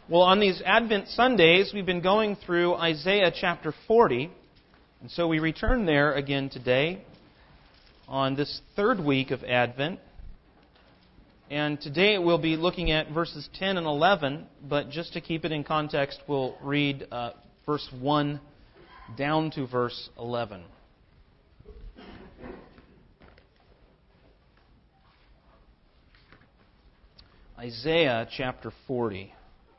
Well, on these Advent Sundays, we've been going through Isaiah chapter 40. And so we return there again today on this third week of Advent. And today we'll be looking at verses 10 and 11. But just to keep it in context, we'll read verse 1 down to verse 11. Isaiah chapter 40.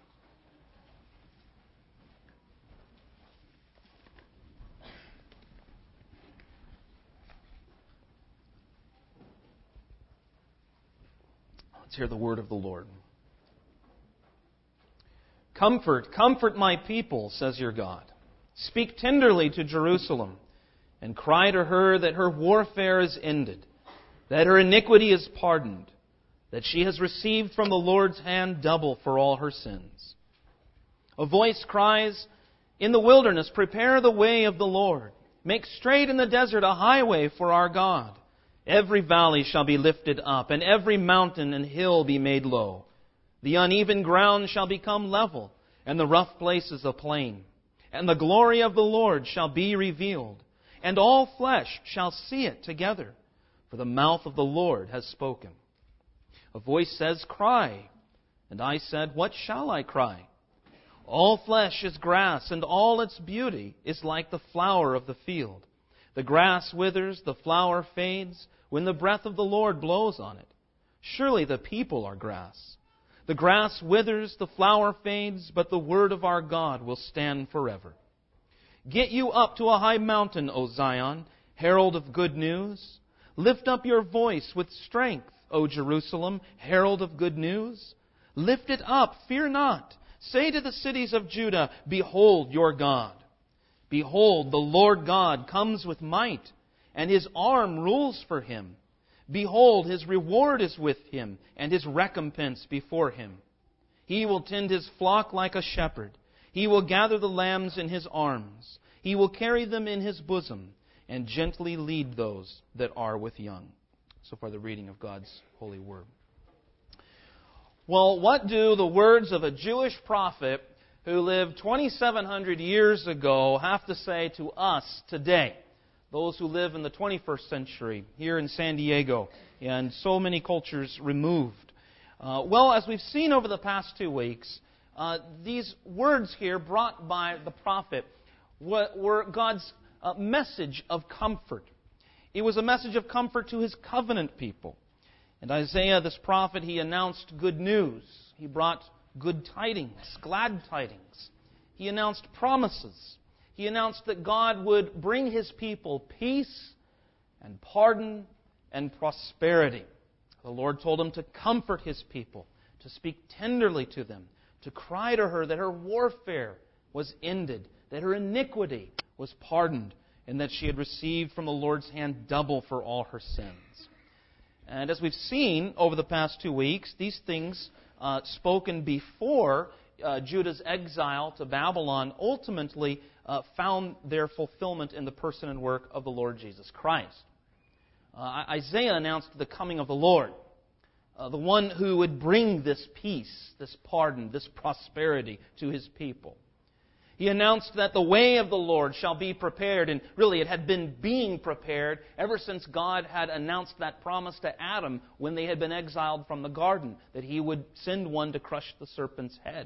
Let's hear the word of the Lord. Comfort, comfort my people, says your God. Speak tenderly to Jerusalem, and cry to her that her warfare is ended, that her iniquity is pardoned, that she has received from the Lord's hand double for all her sins. A voice cries, in the wilderness, prepare the way of the Lord. Make straight in the desert a highway for our God. Every valley shall be lifted up, and every mountain and hill be made low. The uneven ground shall become level, and the rough places a plain. And the glory of the Lord shall be revealed, and all flesh shall see it together, for the mouth of the Lord has spoken. A voice says, cry. And I said, what shall I cry? All flesh is grass, and all its beauty is like the flower of the field. The grass withers, the flower fades, when the breath of the Lord blows on it. Surely the people are grass. The grass withers, the flower fades, but the word of our God will stand forever. Get you up to a high mountain, O Zion, herald of good news. Lift up your voice with strength, O Jerusalem, herald of good news. Lift it up, fear not. Say to the cities of Judah, behold your God. Behold, the Lord God comes with might, and His arm rules for Him. Behold, His reward is with Him, and His recompense before Him. He will tend His flock like a shepherd. He will gather the lambs in His arms. He will carry them in His bosom, and gently lead those that are with young. So far, the reading of God's holy word. Well, what do the words of a Jewish prophet who lived 2,700 years ago have to say to us today, those who live in the 21st century here in San Diego and so many cultures removed? Well, as we've seen over the past 2 weeks, these words here brought by the prophet were God's message of comfort. It was a message of comfort to His covenant people. And Isaiah, this prophet, he announced good news. He brought good tidings, glad tidings. He announced promises. He announced that God would bring His people peace and pardon and prosperity. The Lord told him to comfort His people, to speak tenderly to them, to cry to her that her warfare was ended, that her iniquity was pardoned, and that she had received from the Lord's hand double for all her sins. And as we've seen over the past 2 weeks, these things spoken before Judah's exile to Babylon ultimately found their fulfillment in the person and work of the Lord Jesus Christ. Isaiah announced the coming of the Lord, the one who would bring this peace, this pardon, this prosperity to His people. He announced that the way of the Lord shall be prepared, and really it had been being prepared ever since God had announced that promise to Adam when they had been exiled from the garden, that He would send one to crush the serpent's head.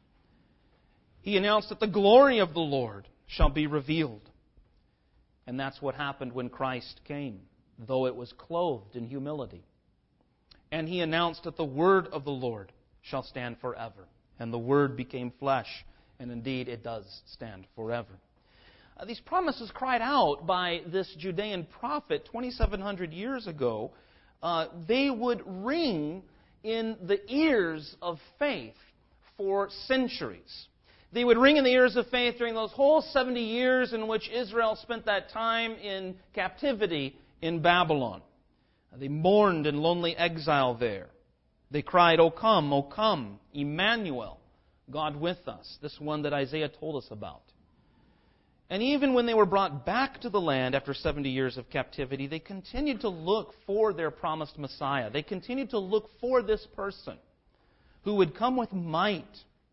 He announced that the glory of the Lord shall be revealed. And that's what happened when Christ came, though it was clothed in humility. And He announced that the word of the Lord shall stand forever. And the Word became flesh. And indeed, it does stand forever. These promises cried out by this Judean prophet 2,700 years ago, they would ring in the ears of faith for centuries. They would ring in the ears of faith during those whole 70 years in which Israel spent that time in captivity in Babylon. They mourned in lonely exile there. They cried, O come, Emmanuel, God with us, this one that Isaiah told us about. And even when they were brought back to the land after 70 years of captivity, they continued to look for their promised Messiah. They continued to look for this person who would come with might,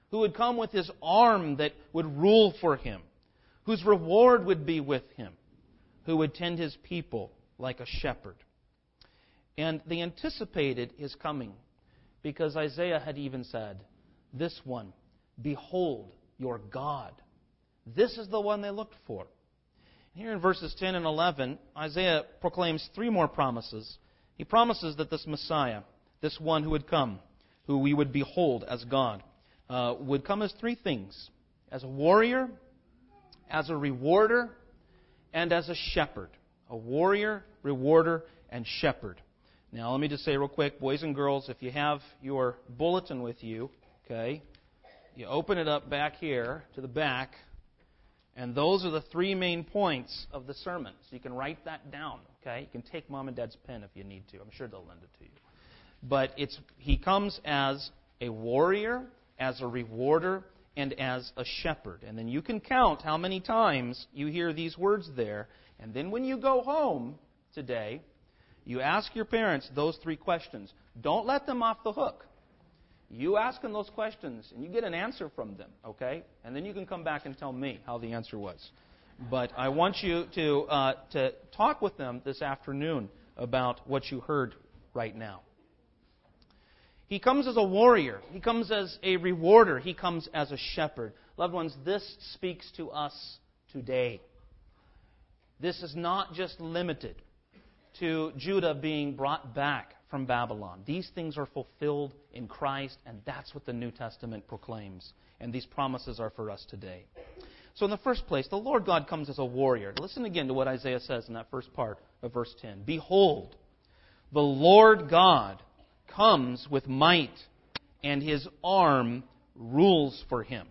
who would come with His arm that would rule for Him, whose reward would be with Him, who would tend His people like a shepherd. And they anticipated His coming because Isaiah had even said, "This one, behold your God." This is the one they looked for. Here in verses 10 and 11, Isaiah proclaims three more promises. He promises that this Messiah, this one who would come, who we would behold as God, would come as three things: as a warrior, as a rewarder, and as a shepherd. A warrior, rewarder, and shepherd. Now, let me just say real quick, boys and girls, if you have your bulletin with you, okay, you open it up back here to the back, and those are the three main points of the sermon. So you can write that down, okay? You can take Mom and Dad's pen if you need to. I'm sure they'll lend it to you. But He comes as a warrior, as a rewarder, and as a shepherd. And then you can count how many times you hear these words there. And then when you go home today, you ask your parents those three questions. Don't let them off the hook. You ask them those questions, and you get an answer from them, okay? And then you can come back and tell me how the answer was. But I want you to talk with them this afternoon about what you heard right now. He comes as a warrior. He comes as a rewarder. He comes as a shepherd. Loved ones, this speaks to us today. This is not just limited to Judah being brought back from Babylon. These things are fulfilled in Christ, and that's what the New Testament proclaims. And these promises are for us today. So in the first place, the Lord God comes as a warrior. Listen again to what Isaiah says in that first part of verse 10. "Behold, the Lord God comes with might, and His arm rules for Him."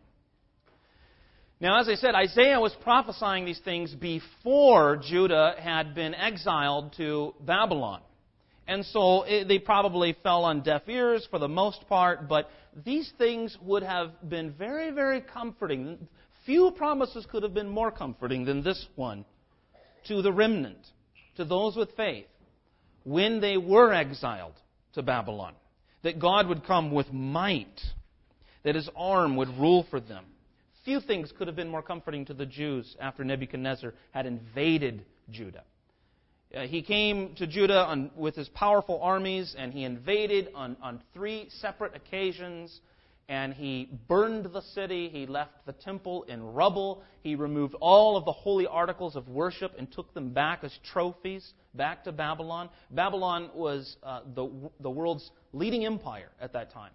Now, as I said, Isaiah was prophesying these things before Judah had been exiled to Babylon. And so they probably fell on deaf ears for the most part, but these things would have been very, very comforting. Few promises could have been more comforting than this one to the remnant, to those with faith, when they were exiled to Babylon. That God would come with might, that His arm would rule for them. Few things could have been more comforting to the Jews after Nebuchadnezzar had invaded Judah. He came to Judah with his powerful armies, and he invaded on three separate occasions, and he burned the city. He left the temple in rubble. He removed all of the holy articles of worship and took them back as trophies back to Babylon. Babylon was the world's leading empire at that time.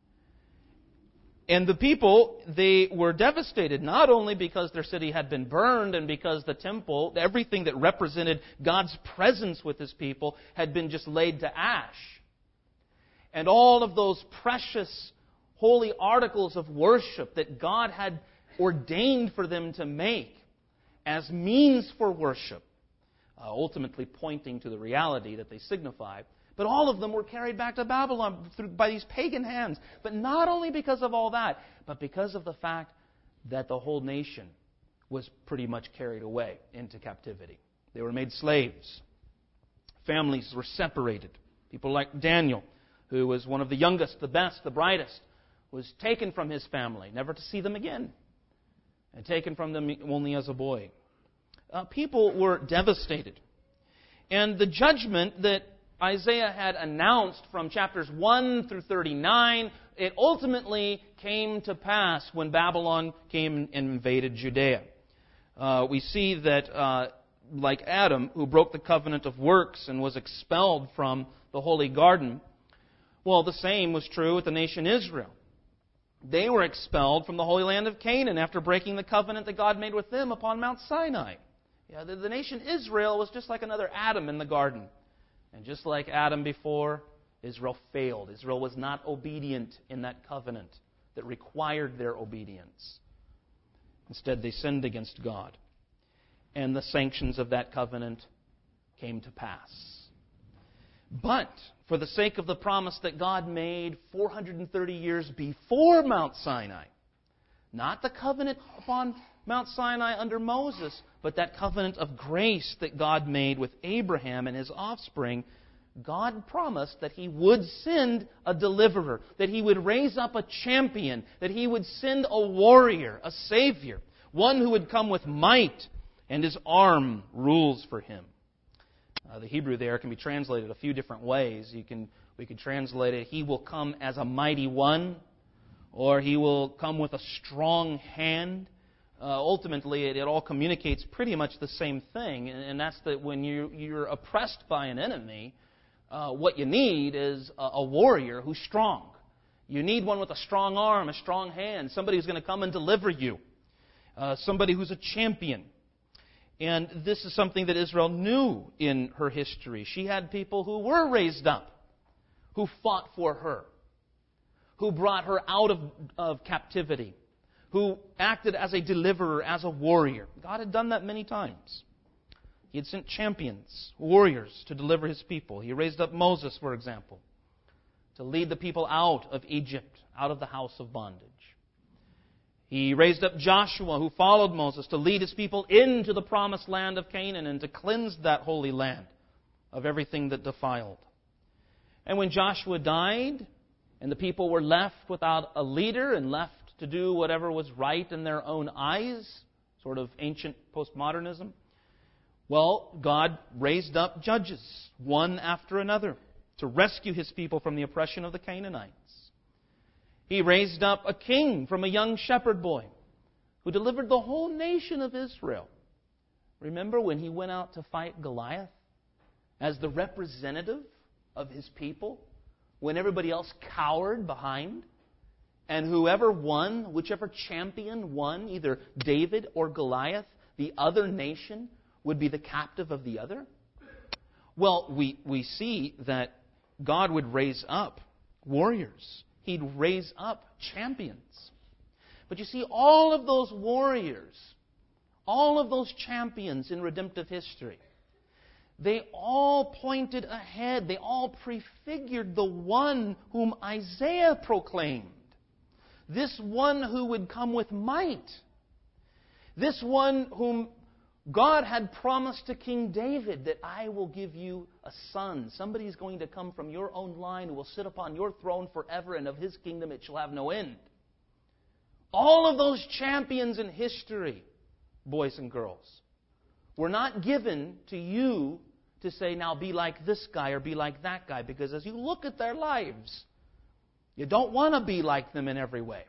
And the people, they were devastated, not only because their city had been burned and because the temple, everything that represented God's presence with His people, had been just laid to ash. And all of those precious holy articles of worship that God had ordained for them to make as means for worship, ultimately pointing to the reality that they signify. But all of them were carried back to Babylon by these pagan hands. But not only because of all that, but because of the fact that the whole nation was pretty much carried away into captivity. They were made slaves. Families were separated. People like Daniel, who was one of the youngest, the best, the brightest, was taken from his family, never to see them again, and taken from them only as a boy. People were devastated. And the judgment that Isaiah had announced from chapters 1 through 39, it ultimately came to pass when Babylon came and invaded Judea. We see that, like Adam, who broke the covenant of works and was expelled from the holy garden, well, the same was true with the nation Israel. They were expelled from the holy land of Canaan after breaking the covenant that God made with them upon Mount Sinai. Yeah, the nation Israel was just like another Adam in the garden. And just like Adam before, Israel failed. Israel was not obedient in that covenant that required their obedience. Instead, they sinned against God. And the sanctions of that covenant came to pass. But for the sake of the promise that God made 430 years before Mount Sinai, not the covenant upon Mount Sinai under Moses, but that covenant of grace that God made with Abraham and his offspring, God promised that He would send a deliverer, that He would raise up a champion, that He would send a warrior, a Savior, one who would come with might, and His arm rules for Him. The Hebrew there can be translated a few different ways. We could translate it, He will come as a mighty one, or He will come with a strong hand. Ultimately, it all communicates pretty much the same thing, and that's that when you're oppressed by an enemy, what you need is a warrior who's strong. You need one with a strong arm, a strong hand, somebody who's going to come and deliver you, somebody who's a champion. And this is something that Israel knew in her history. She had people who were raised up, who fought for her, who brought her out of captivity, who acted as a deliverer, as a warrior. God had done that many times. He had sent champions, warriors, to deliver His people. He raised up Moses, for example, to lead the people out of Egypt, out of the house of bondage. He raised up Joshua, who followed Moses, to lead his people into the promised land of Canaan and to cleanse that holy land of everything that defiled. And when Joshua died, and the people were left without a leader and left to do whatever was right in their own eyes, sort of ancient postmodernism, well, God raised up judges, one after another, to rescue His people from the oppression of the Canaanites. He raised up a king from a young shepherd boy who delivered the whole nation of Israel. Remember when he went out to fight Goliath as the representative of his people, when everybody else cowered behind? And whoever won, whichever champion won, either David or Goliath, the other nation would be the captive of the other? Well, we see that God would raise up warriors. He'd raise up champions. But you see, all of those warriors, all of those champions in redemptive history, they all pointed ahead. They all prefigured the one whom Isaiah proclaimed. This one who would come with might. This one whom God had promised to King David that I will give you a son. Somebody is going to come from your own line who will sit upon your throne forever, and of his kingdom it shall have no end. All of those champions in history, boys and girls, were not given to you to say, now be like this guy or be like that guy, because as you look at their lives, you don't want to be like them in every way.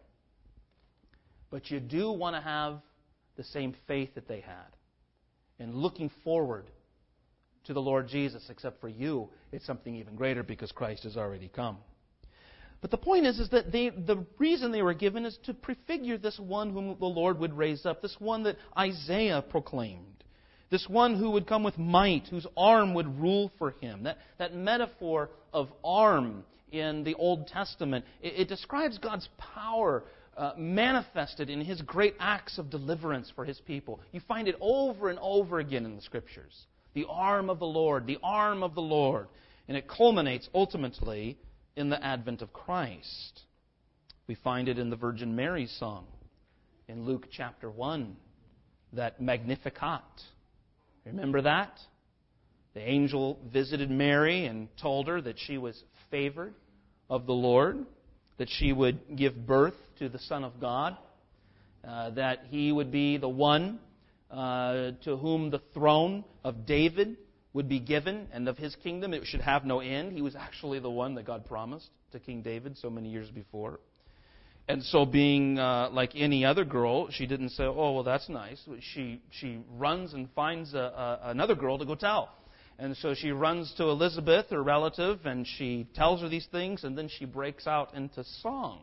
But you do want to have the same faith that they had. And looking forward to the Lord Jesus, except for you, it's something even greater because Christ has already come. But the point is that the reason they were given is to prefigure this one whom the Lord would raise up, this one that Isaiah proclaimed, this one who would come with might, whose arm would rule for him. That metaphor of arm in the Old Testament, it describes God's power manifested in His great acts of deliverance for His people. You find it over and over again in the Scriptures. The arm of the Lord, the arm of the Lord. And it culminates ultimately in the advent of Christ. We find it in the Virgin Mary's song in Luke chapter 1, that Magnificat. Remember that? The angel visited Mary and told her that she was favored of the Lord, that she would give birth to the Son of God, that He would be the one to whom the throne of David would be given, and of His kingdom it should have no end. He was actually the one that God promised to King David so many years before. And so being like any other girl, she didn't say, oh, well, that's nice. She runs and finds another girl to go tell. And so she runs to Elizabeth, her relative, and she tells her these things, and then she breaks out into song.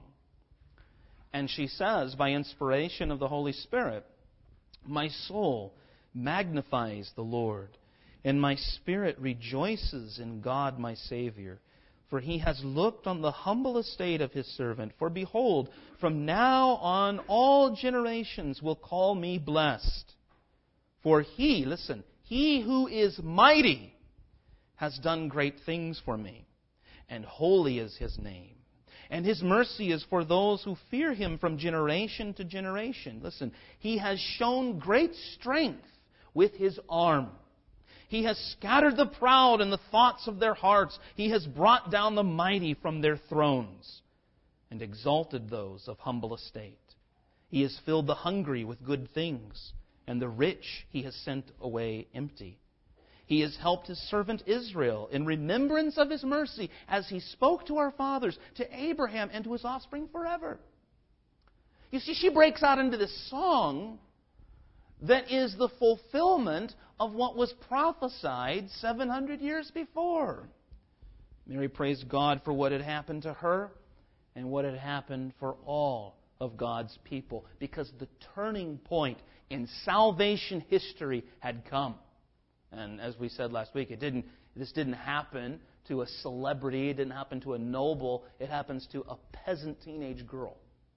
And she says, by inspiration of the Holy Spirit, my soul magnifies the Lord, and my spirit rejoices in God my Savior. For He has looked on the humble estate of His servant. For behold, from now on all generations will call me blessed. For He, listen, He who is mighty has done great things for me, and holy is His name. And His mercy is for those who fear Him from generation to generation. Listen, He has shown great strength with His arm. He has scattered the proud in the thoughts of their hearts. He has brought down the mighty from their thrones and exalted those of humble estate. He has filled the hungry with good things, and the rich He has sent away empty. He has helped His servant Israel in remembrance of His mercy, as He spoke to our fathers, to Abraham, and to his offspring forever. You see, she breaks out into this song that is the fulfillment of what was prophesied 700 years before. Mary praised God for what had happened to her and what had happened for all of God's people, because the turning point in salvation history had come. And as we said last week, this didn't happen to a celebrity, it didn't happen to a noble, it happens to a peasant teenage girl.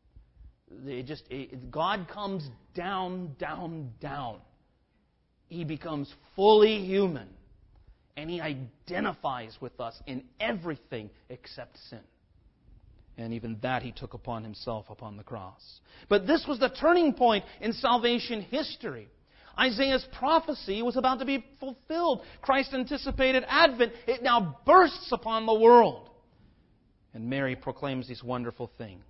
God comes down. He becomes fully human. And He identifies with us in everything except sin. And even that He took upon Himself upon the cross. But this was the turning point in salvation history. Isaiah's prophecy was about to be fulfilled. Christ's anticipated advent, it now bursts upon the world. And Mary proclaims these wonderful things.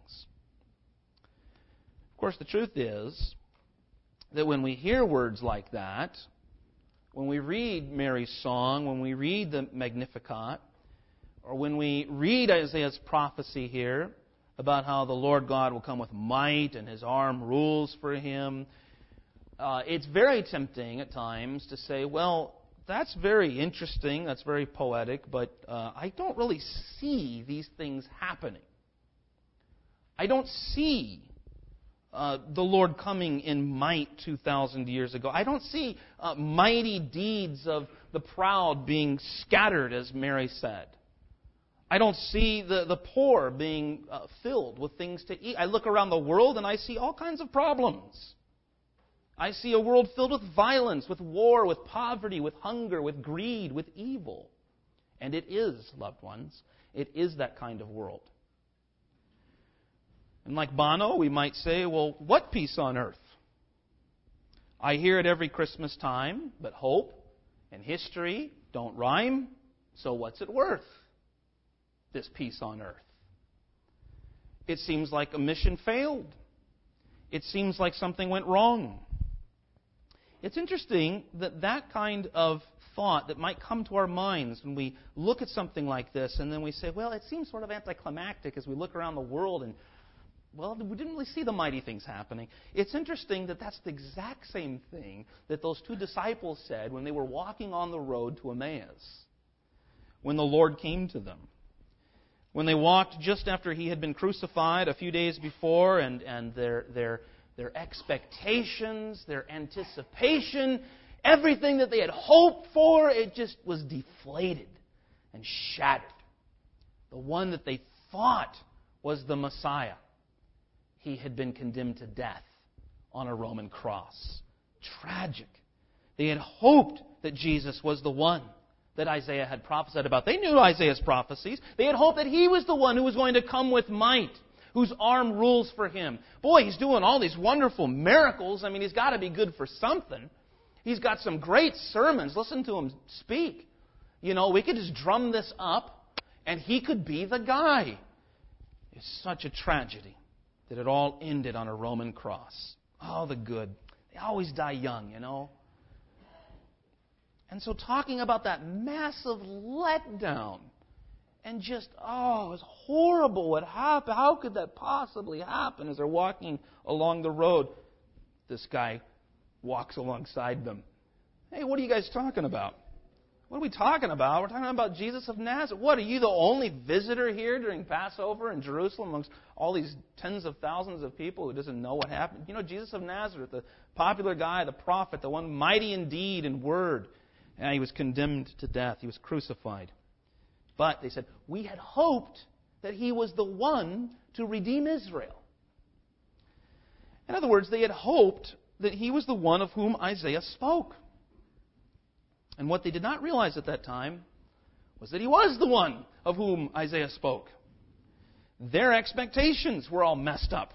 Of course, the truth is that when we hear words like that, when we read Mary's song, when we read the Magnificat, or when we read Isaiah's prophecy here about how the Lord God will come with might and His arm rules for Him, it's very tempting at times to say, well, that's very interesting, that's very poetic, but I don't really see these things happening. I don't see the Lord coming in might 2,000 years ago. I don't see mighty deeds of the proud being scattered, as Mary said. I don't see the poor being filled with things to eat. I look around the world and I see all kinds of problems. I see a world filled with violence, with war, with poverty, with hunger, with greed, with evil. And it is, loved ones, it is that kind of world. And like Bono, we might say, well, what peace on earth? I hear it every Christmas time, but hope and history don't rhyme, so what's it worth, this peace on earth? It seems like a mission failed. It seems like something went wrong. It's interesting that kind of thought that might come to our minds when we look at something like this, and then we say, well, it seems sort of anticlimactic as we look around the world and, well, we didn't really see the mighty things happening. It's interesting that that's the exact same thing that those two disciples said when they were walking on the road to Emmaus, when the Lord came to them. When they walked just after He had been crucified a few days before, and their expectations, their anticipation, everything that they had hoped for, it just was deflated and shattered. The one that they thought was the Messiah, He had been condemned to death on a Roman cross. Tragic. They had hoped that Jesus was the one that Isaiah had prophesied about. They knew Isaiah's prophecies. They had hoped that He was the one who was going to come with might, whose arm rules for Him. Boy, He's doing all these wonderful miracles. I mean, He's got to be good for something. He's got some great sermons. Listen to Him speak. You know, we could just drum this up, and He could be the guy. It's such a tragedy that it all ended on a Roman cross. Oh, the good. They always die young, you know. And so talking about that massive letdown and just, it was horrible what happened. How could that possibly happen? As they're walking along the road, this guy walks alongside them. Hey, what are you guys talking about? What are we talking about? We're talking about Jesus of Nazareth. What, are you the only visitor here during Passover in Jerusalem amongst all these tens of thousands of people who doesn't know what happened? You know, Jesus of Nazareth, the popular guy, the prophet, the one mighty in deed and word. And He was condemned to death. He was crucified. But they said, we had hoped that He was the one to redeem Israel. In other words, they had hoped that He was the one of whom Isaiah spoke. And what they did not realize at that time was that He was the one of whom Isaiah spoke. Their expectations were all messed up.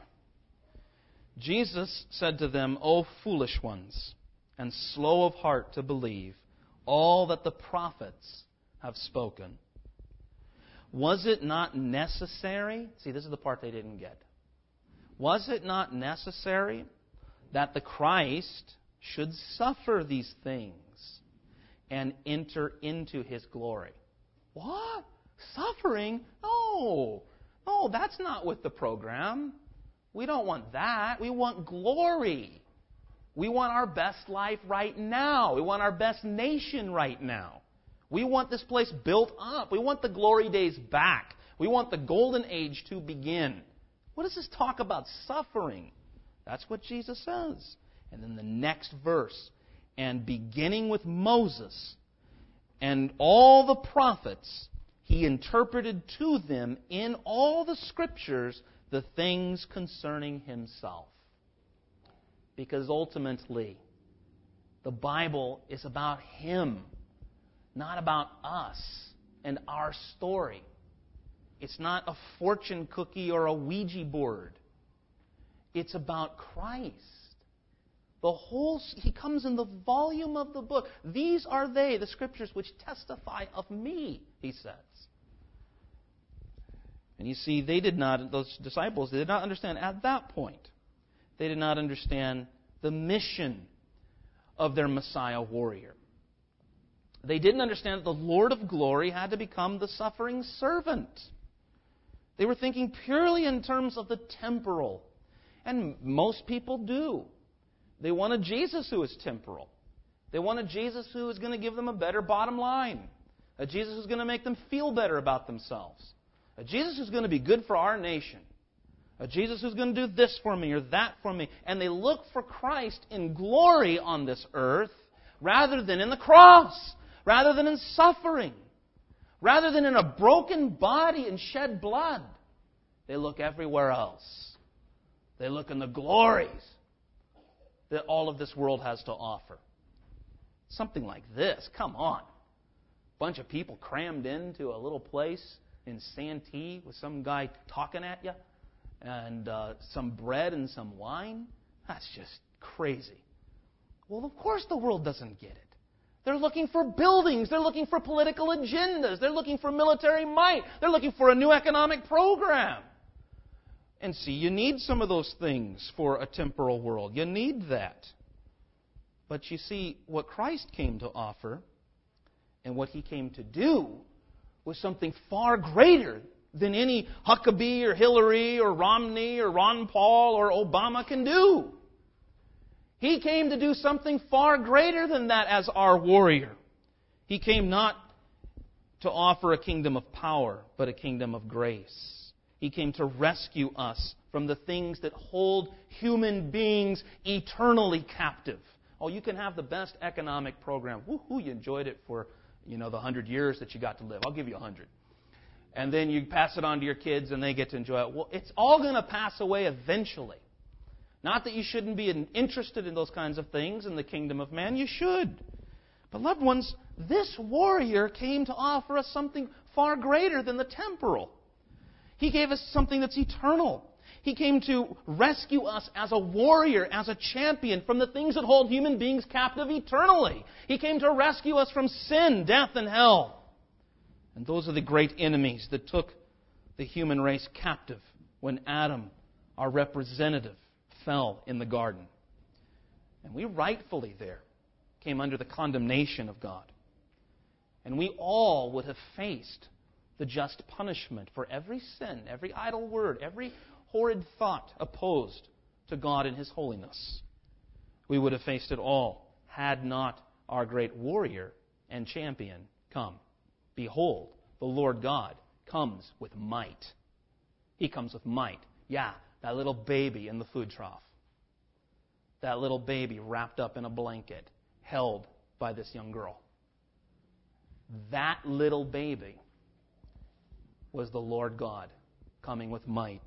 Jesus said to them, O foolish ones, and slow of heart to believe all that the prophets have spoken. Was it not necessary? See, this is the part they didn't get. Was it not necessary that the Christ should suffer these things and enter into His glory? What? Suffering? No. No, that's not with the program. We don't want that. We want glory. We want our best life right now. We want our best nation right now. We want this place built up. We want the glory days back. We want the golden age to begin. What does this talk about suffering? That's what Jesus says. And then the next verse, and beginning with Moses and all the prophets, He interpreted to them in all the Scriptures the things concerning Himself. Because ultimately, the Bible is about Him, not about us and our story. It's not a fortune cookie or a Ouija board. It's about Christ. He comes in the volume of the book. These are they, the Scriptures, which testify of me, He says. And you see, those disciples, they did not understand at that point. They did not understand the mission of their Messiah warrior. They didn't understand that the Lord of glory had to become the suffering servant. They were thinking purely in terms of the temporal. And most people do. They want a Jesus who is temporal. They want a Jesus who is going to give them a better bottom line. A Jesus who's going to make them feel better about themselves. A Jesus who's going to be good for our nation. A Jesus who's going to do this for me or that for me. And they look for Christ in glory on this earth rather than in the cross. Rather than in suffering. Rather than in a broken body and shed blood. They look everywhere else. They look in the glories that all of this world has to offer. Something like this. Come on. Bunch of people crammed into a little place in Santee with some guy talking at you. And some bread and some wine. That's just crazy. Well, of course the world doesn't get it. They're looking for buildings. They're looking for political agendas. They're looking for military might. They're looking for a new economic program. And see, you need some of those things for a temporal world. You need that. But you see, what Christ came to offer and what He came to do was something far greater than any Huckabee or Hillary or Romney or Ron Paul or Obama can do. He came to do something far greater than that as our warrior. He came not to offer a kingdom of power, but a kingdom of grace. He came to rescue us from the things that hold human beings eternally captive. Oh, you can have the best economic program. Woohoo, you enjoyed it for, the 100 years that you got to live. I'll give you 100. And then you pass it on to your kids and they get to enjoy it. Well, it's all going to pass away eventually. Not that you shouldn't be interested in those kinds of things in the kingdom of man. You should. But loved ones, this warrior came to offer us something far greater than the temporal. He gave us something that's eternal. He came to rescue us as a warrior, as a champion, from the things that hold human beings captive eternally. He came to rescue us from sin, death, and hell. And those are the great enemies that took the human race captive when Adam, our representative, fell in the garden. And we rightfully there came under the condemnation of God. And we all would have faced the just punishment for every sin, every idle word, every horrid thought opposed to God and His holiness. We would have faced it all had not our great warrior and champion come. Behold, the Lord God comes with might. He comes with might. Yeah, that little baby in the food trough. That little baby wrapped up in a blanket, held by this young girl. That little baby was the Lord God coming with might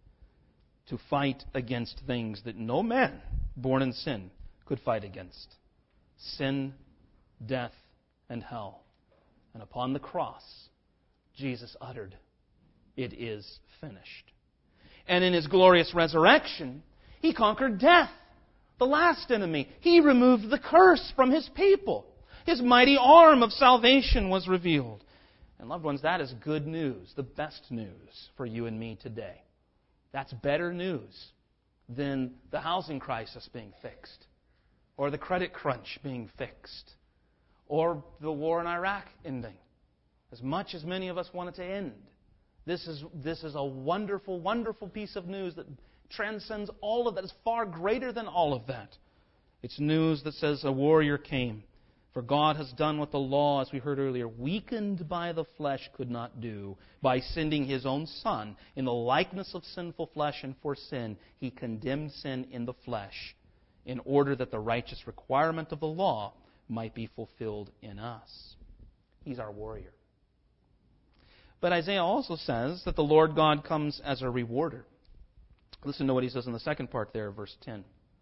to fight against things that no man born in sin could fight against. Sin, death, and hell. And upon the cross, Jesus uttered, "It is finished." And in His glorious resurrection, He conquered death, the last enemy. He removed the curse from His people. His mighty arm of salvation was revealed. And loved ones, that is good news, the best news for you and me today. That's better news than the housing crisis being fixed, or the credit crunch being fixed, or the war in Iraq ending. As much as many of us want it to end, this is a wonderful, wonderful piece of news that transcends all of that, is far greater than all of that. It's news that says a warrior came. For God has done what the law, as we heard earlier, weakened by the flesh could not do. By sending His own Son in the likeness of sinful flesh, and for sin, He condemned sin in the flesh, in order that the righteous requirement of the law might be fulfilled in us. He's our warrior. But Isaiah also says that the Lord God comes as a rewarder. Listen to what he says in the second part there, verse 10.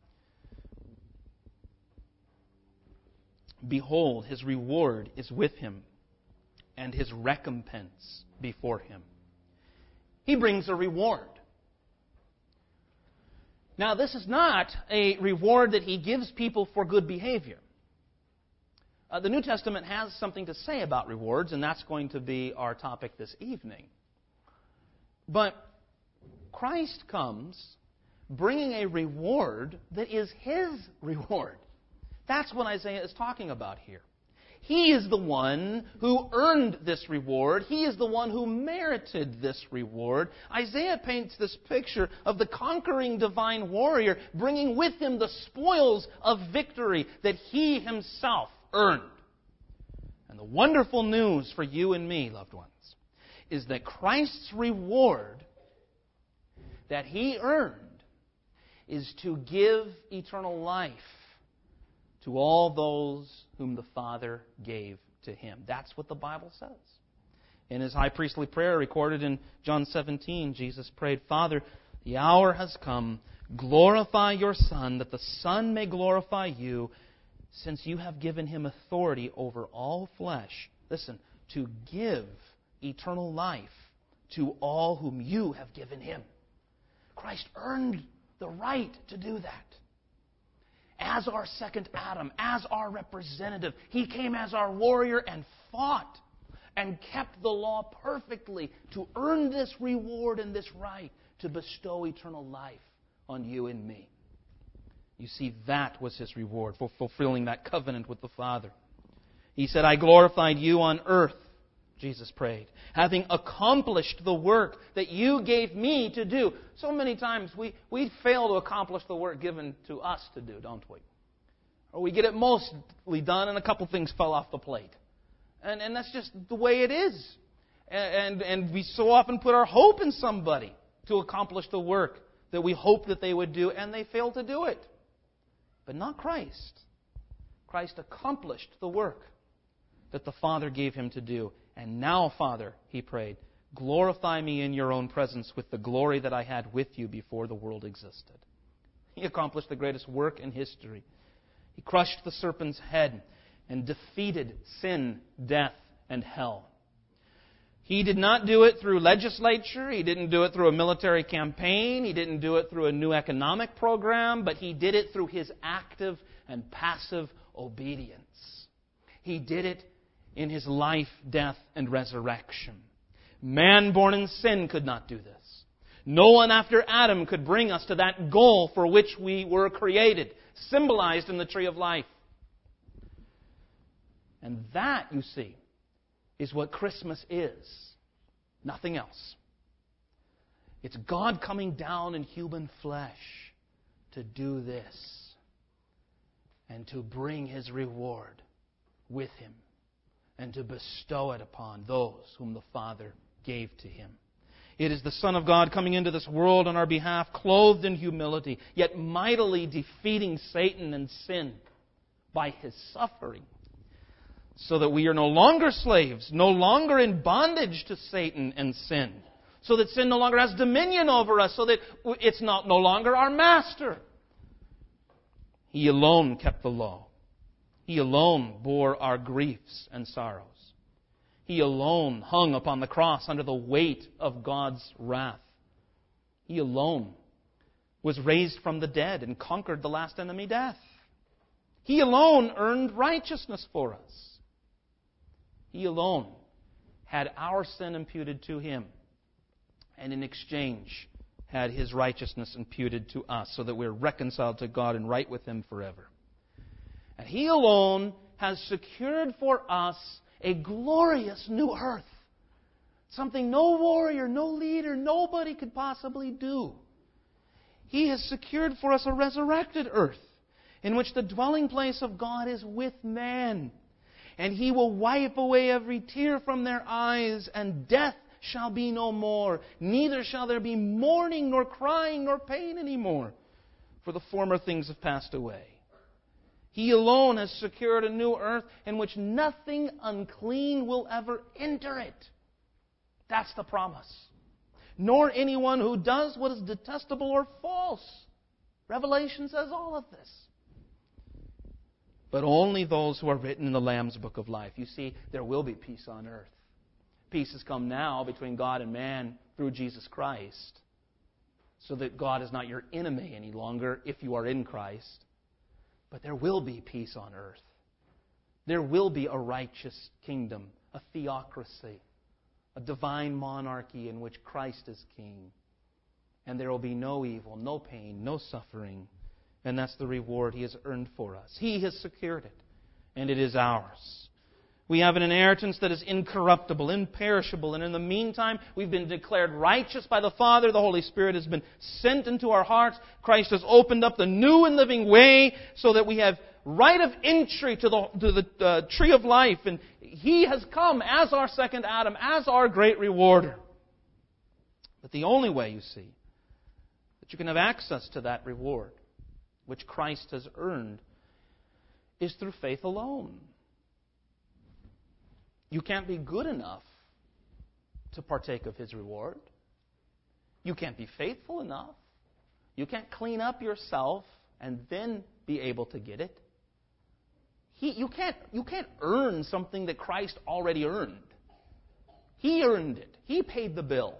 Behold, his reward is with him, and his recompense before him. He brings a reward. Now, this is not a reward that he gives people for good behavior. The New Testament has something to say about rewards, and that's going to be our topic this evening. But Christ comes bringing a reward that is His reward. That's what Isaiah is talking about here. He is the one who earned this reward. He is the one who merited this reward. Isaiah paints this picture of the conquering divine warrior bringing with him the spoils of victory that he himself earned. And the wonderful news for you and me, loved ones, is that Christ's reward that He earned is to give eternal life to all those whom the Father gave to Him. That's what the Bible says. In His high priestly prayer recorded in John 17, Jesus prayed, Father, the hour has come. Glorify your Son, that the Son may glorify you, since you have given Him authority over all flesh. Listen, to give eternal life to all whom you have given Him. Christ earned the right to do that. As our second Adam, as our representative, He came as our warrior and fought and kept the law perfectly to earn this reward and this right to bestow eternal life on you and me. You see, that was His reward for fulfilling that covenant with the Father. He said, I glorified you on earth, Jesus prayed, having accomplished the work that you gave me to do. So many times we fail to accomplish the work given to us to do, don't we? Or we get it mostly done and a couple things fell off the plate. And that's just the way it is. And we so often put our hope in somebody to accomplish the work that we hope that they would do, and they fail to do it. But not Christ. Christ accomplished the work that the Father gave Him to do. And now, Father, He prayed, glorify me in your own presence with the glory that I had with you before the world existed. He accomplished the greatest work in history. He crushed the serpent's head and defeated sin, death, and hell. He did not do it through legislature. He didn't do it through a military campaign. He didn't do it through a new economic program. But He did it through His active and passive obedience. He did it in His life, death, and resurrection. Man born in sin could not do this. No one after Adam could bring us to that goal for which we were created, symbolized in the tree of life. And that, you see, is what Christmas is. Nothing else. It's God coming down in human flesh to do this and to bring His reward with Him and to bestow it upon those whom the Father gave to Him. It is the Son of God coming into this world on our behalf, clothed in humility, yet mightily defeating Satan and sin by His suffering, so that we are no longer slaves, no longer in bondage to Satan and sin, so that sin no longer has dominion over us, so that it's no longer our master. He alone kept the law. He alone bore our griefs and sorrows. He alone hung upon the cross under the weight of God's wrath. He alone was raised from the dead and conquered the last enemy, death. He alone earned righteousness for us. He alone had our sin imputed to Him, and in exchange had His righteousness imputed to us, so that we're reconciled to God and right with Him forever. And He alone has secured for us a glorious new earth. Something no warrior, no leader, nobody could possibly do. He has secured for us a resurrected earth, in which the dwelling place of God is with man. And He will wipe away every tear from their eyes, and death shall be no more. Neither shall there be mourning, nor crying, nor pain anymore, for the former things have passed away. He alone has secured a new earth in which nothing unclean will ever enter it. That's the promise. Nor anyone who does what is detestable or false. Revelation says all of this. But only those who are written in the Lamb's Book of Life. You see, there will be peace on earth. Peace has come now between God and man through Jesus Christ, so that God is not your enemy any longer if you are in Christ. But there will be peace on earth. There will be a righteous kingdom, a theocracy, a divine monarchy in which Christ is king. And there will be no evil, no pain, no suffering. And that's the reward He has earned for us. He has secured it, and it is ours. We have an inheritance that is incorruptible, imperishable, and in the meantime, we've been declared righteous by the Father. The Holy Spirit has been sent into our hearts. Christ has opened up the new and living way so that we have right of entry to the tree of life. And He has come as our second Adam, as our great rewarder. But the only way, you see, that you can have access to that reward, which Christ has earned, is through faith alone. You can't be good enough to partake of His reward. You can't be faithful enough. You can't clean up yourself and then be able to get it. You can't earn something that Christ already earned. He earned it. He paid the bill.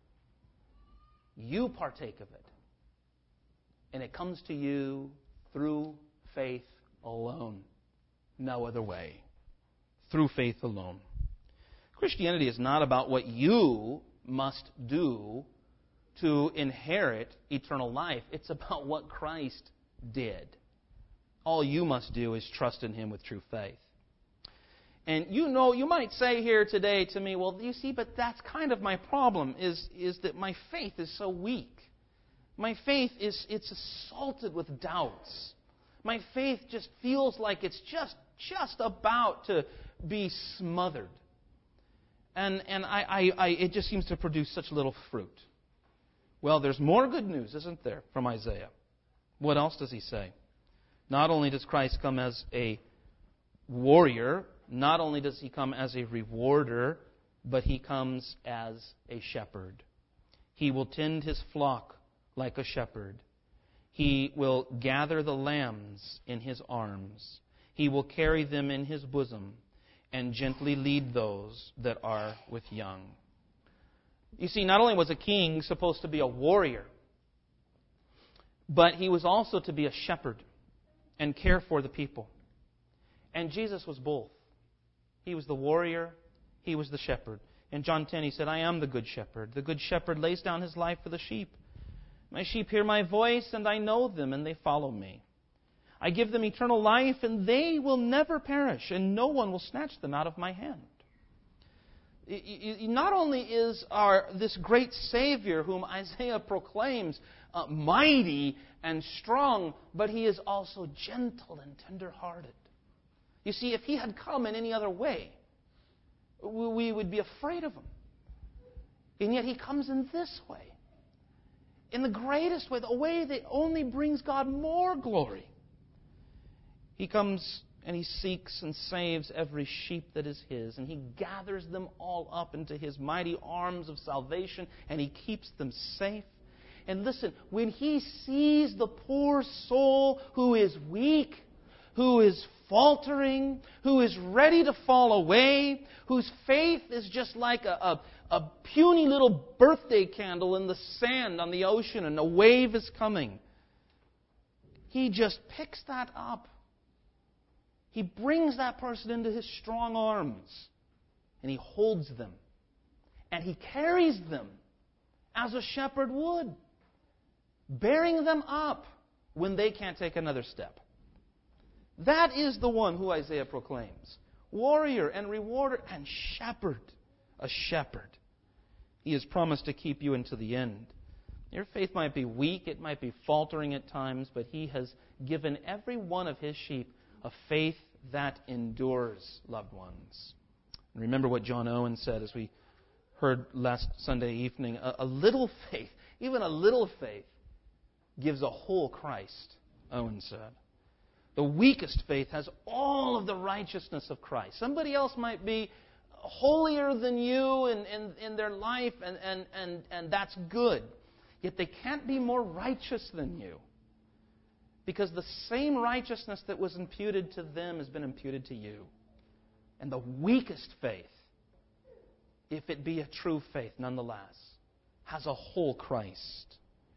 You partake of it. And it comes to you through faith alone. No other way. Through faith alone. Christianity is not about what you must do to inherit eternal life. It's about what Christ did. All you must do is trust in Him with true faith. And you might say here today to me, well, you see, but that's kind of my problem, is that my faith is so weak. My faith it's assaulted with doubts. My faith just feels like it's just about to be smothered. And it just seems to produce such little fruit. Well, there's more good news, isn't there, from Isaiah? What else does he say? Not only does Christ come as a warrior, not only does He come as a rewarder, but He comes as a shepherd. He will tend His flock like a shepherd. He will gather the lambs in His arms. He will carry them in His bosom and gently lead those that are with young. You see, not only was a king supposed to be a warrior, but he was also to be a shepherd and care for the people. And Jesus was both. He was the warrior, He was the shepherd. In John 10, He said, I am the good shepherd. The good shepherd lays down his life for the sheep. My sheep hear my voice, and I know them, and they follow me. I give them eternal life, and they will never perish, and no one will snatch them out of my hand. Not only is this great Savior, whom Isaiah proclaims, mighty and strong, but He is also gentle and tender-hearted. You see, if He had come in any other way, we would be afraid of Him. And yet He comes in this way. In the greatest way, the way that only brings God more glory. He comes and He seeks and saves every sheep that is His. And He gathers them all up into His mighty arms of salvation. And He keeps them safe. And listen, when He sees the poor soul who is weak, who is faltering, who is ready to fall away, whose faith is just like a puny little birthday candle in the sand on the ocean and a wave is coming, He just picks that up He brings that person into His strong arms, and He holds them, and He carries them as a shepherd would, bearing them up when they can't take another step. That is the one who Isaiah proclaims. Warrior and rewarder and shepherd. A shepherd. He has promised to keep you until the end. Your faith might be weak, it might be faltering at times, but He has given every one of His sheep a faith that endures, loved ones. Remember what John Owen said as we heard last Sunday evening. A little faith, even a little faith, gives a whole Christ, Owen said. The weakest faith has all of the righteousness of Christ. Somebody else might be holier than you in their life, and that's good. Yet they can't be more righteous than you. Because the same righteousness that was imputed to them has been imputed to you. And the weakest faith, if it be a true faith nonetheless, has a whole Christ.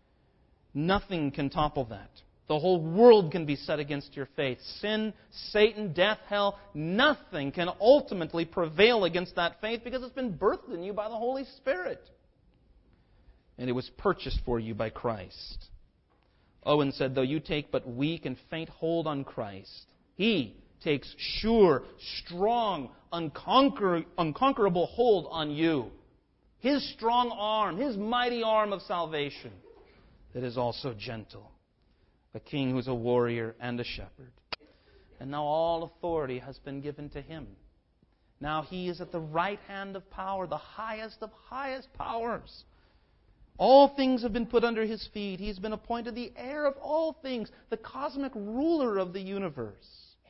Nothing can topple that. The whole world can be set against your faith. Sin, Satan, death, hell, nothing can ultimately prevail against that faith because it's been birthed in you by the Holy Spirit. And it was purchased for you by Christ. Owen said, though you take but weak and faint hold on Christ, He takes sure, strong, unconquerable hold on you. His strong arm, His mighty arm of salvation that is also gentle. A king who is a warrior and a shepherd. And now all authority has been given to Him. Now He is at the right hand of power, the highest of highest powers. All things have been put under His feet. He's been appointed the heir of all things, the cosmic ruler of the universe.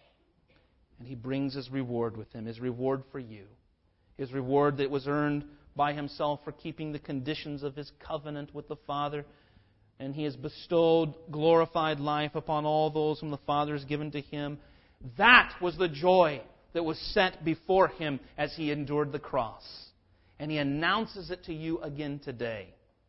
And He brings His reward with Him, His reward for you. His reward that was earned by Himself for keeping the conditions of His covenant with the Father. And He has bestowed glorified life upon all those whom the Father has given to Him. That was the joy that was set before Him as He endured the cross. And He announces it to you again today.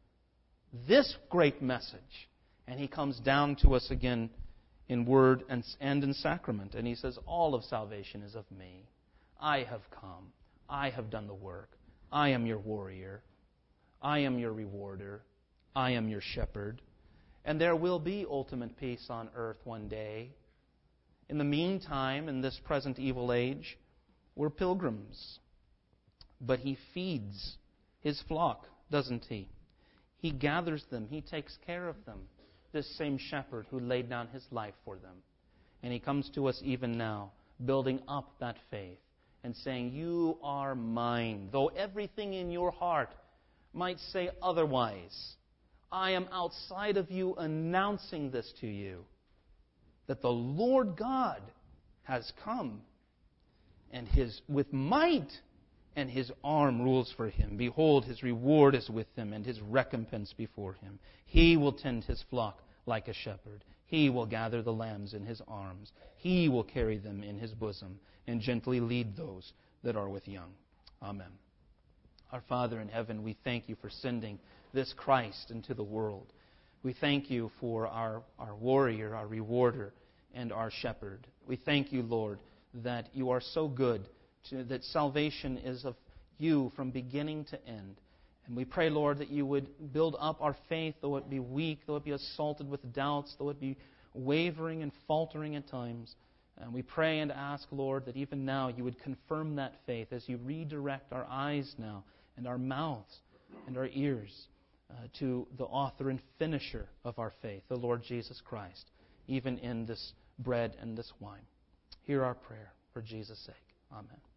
This great message. And He comes down to us again in word and in sacrament. And He says, all of salvation is of me. I have come. I have done the work. I am your warrior. I am your rewarder. I am your shepherd. And there will be ultimate peace on earth one day. In the meantime, in this present evil age, we're pilgrims. But He feeds His flock, doesn't He? He gathers them. He takes care of them. This same shepherd who laid down His life for them. And He comes to us even now, building up that faith and saying, you are mine. Though everything in your heart might say otherwise, I am outside of you announcing this to you, that the Lord God has come, and with might, and His arm rules for Him. Behold, His reward is with Him, and His recompense before Him. He will tend His flock like a shepherd. He will gather the lambs in His arms. He will carry them in His bosom, and gently lead those that are with young. Amen. Our Father in heaven, we thank You for sending this Christ into the world. We thank You for our warrior, our rewarder, and our shepherd. We thank You, Lord, that You are so good, that salvation is of You from beginning to end. And we pray, Lord, that You would build up our faith, though it be weak, though it be assaulted with doubts, though it be wavering and faltering at times. And we pray and ask, Lord, that even now You would confirm that faith as You redirect our eyes now and our mouths and our ears to the author and finisher of our faith, the Lord Jesus Christ, even in this bread and this wine. Hear our prayer for Jesus' sake. Amen.